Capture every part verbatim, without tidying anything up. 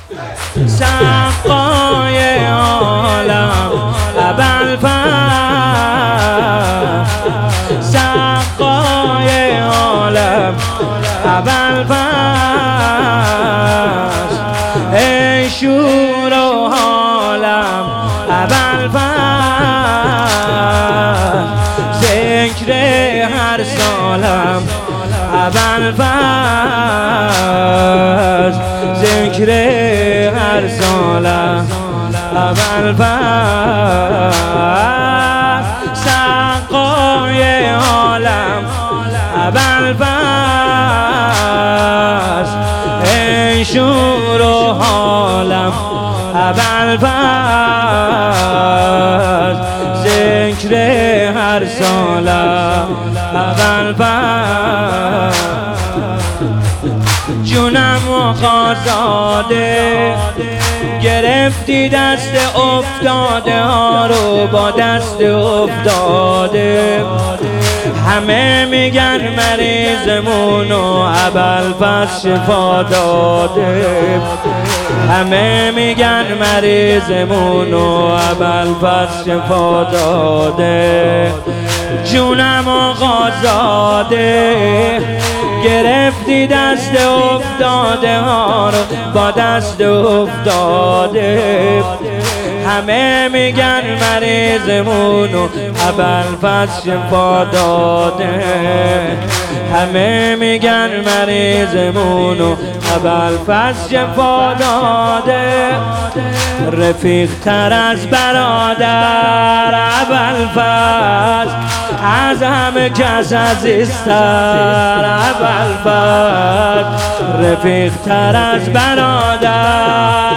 سقای عالم ابوالفضل، سقای عالم ابوالفضل، ای شور و حالم ابوالفضل، ذکر هر سالم ابوالفضل، ذکر هر سالم ابوالفضل، سقای عالم ابوالفضل، ای شور و حالم ابوالفضل، ذکر هر سالم ابوالفضل، جونم و خازاده گرفتی دست افتاده ها رو با دست افتاده، همه میگن مریضمون و ابوالفضل شفا داده، همه میگن مریضمون و ابوالفضل شفا داده، جونم آقا زاده گرفتی دست افتاده ها رو با دست افتاده، همه میگن مریضمون و ابوالفضل شفا داده، همه میگن مریضمون و ابوالفضل شفا داده، رفیق تر از برادر ابوالفضل، از همه کس عزیزتر ابوالفضل، رفیق تر از برادر،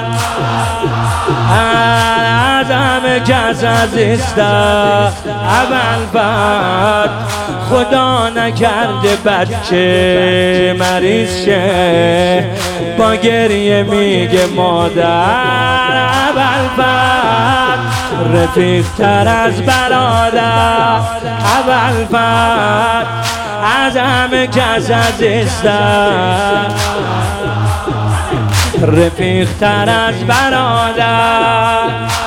از همه کس عزیزتر ابوالفضل، خدا نکرده بچه مریض شه با گریه میگه مادر ابوالفضل، رفیق تر از برادر ابوالفضل، از همه کس عزیزتر، رفیق تر از برادر،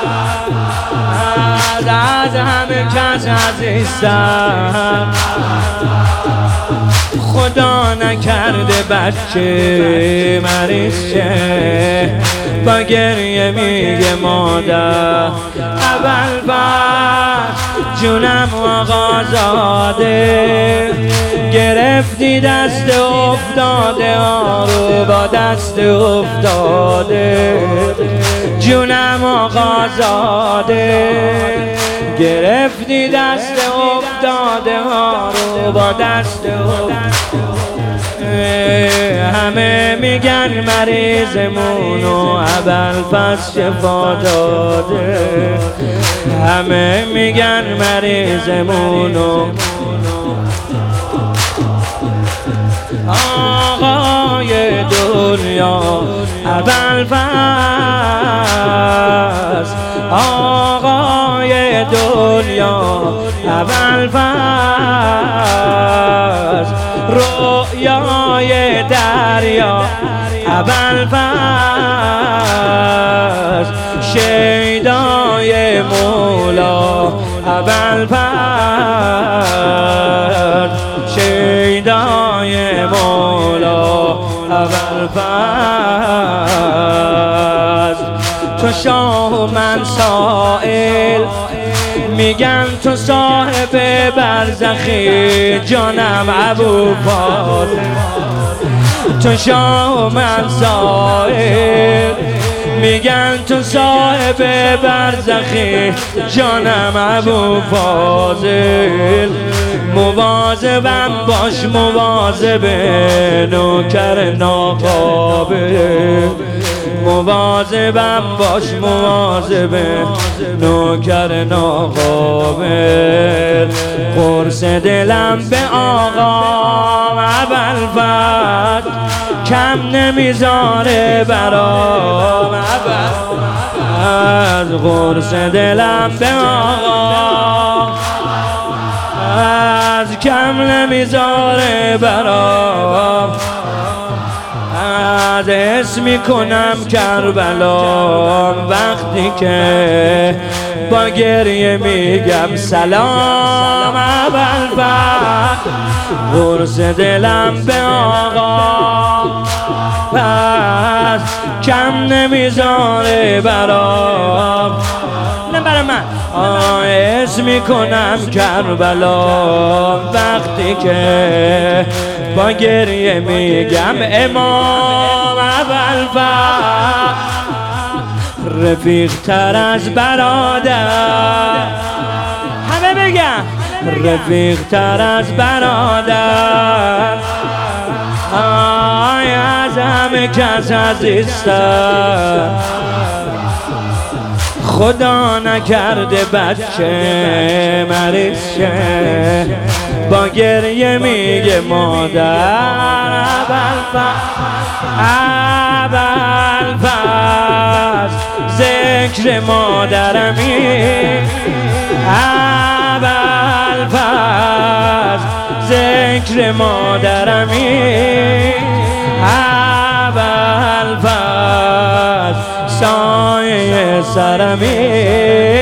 از همه کس عزیزتر، خدا نکرده بچه مریض شه با گریه میگه مادر ابوالفضل، جونم آقا زاده گرفتی دست افتاده ها رو با دست افتاده، جونم آقا زاده گرفتی دست افتاده ها رو با دست افتاده، همه میگن مریضمون و ابوالفضل شفا داده، همه میگن مریضمون و آقای دنیا ابوالفضل، آقای دنیا ابوالفضل، رؤیای دریا ابوالفضل، شیدای مولا ابوالفضل، شیدای مولا ابوالفضل، تو شاه و من سائل، میگن تو صاحب برزخی جانم ابوالفضل، تو شاه و من سائل، میگن تو صاحب برزخی جانم ابوالفضل، مواظبم باش مواظب نوکر ناقابل، مواظبم باش مواظب نوکر ناقابل، قرص دلم به آقا ابوالفضل کم نمیذاره برام از قرص دلم به آقا از کم نمیذاره برام از اسم میکنم کربلا وقتی که با گریه میگم سلام ابوالفضل قرص دلم به آقا پس کم نمیذاره برام نه برای من آیس میکنم کربلا وقتی که با گریه میگم امام ابوالفضل رفیق تر از برادر همه بگم رفیق تر از برادر آی از همه کس عزیزتر خدا نکرده بچه مریض شه با گریه میگه مادر ابوالفضل ذکر مادرمی ابوالفضل ذکر مادرمی ابوالفضل سایه سرمی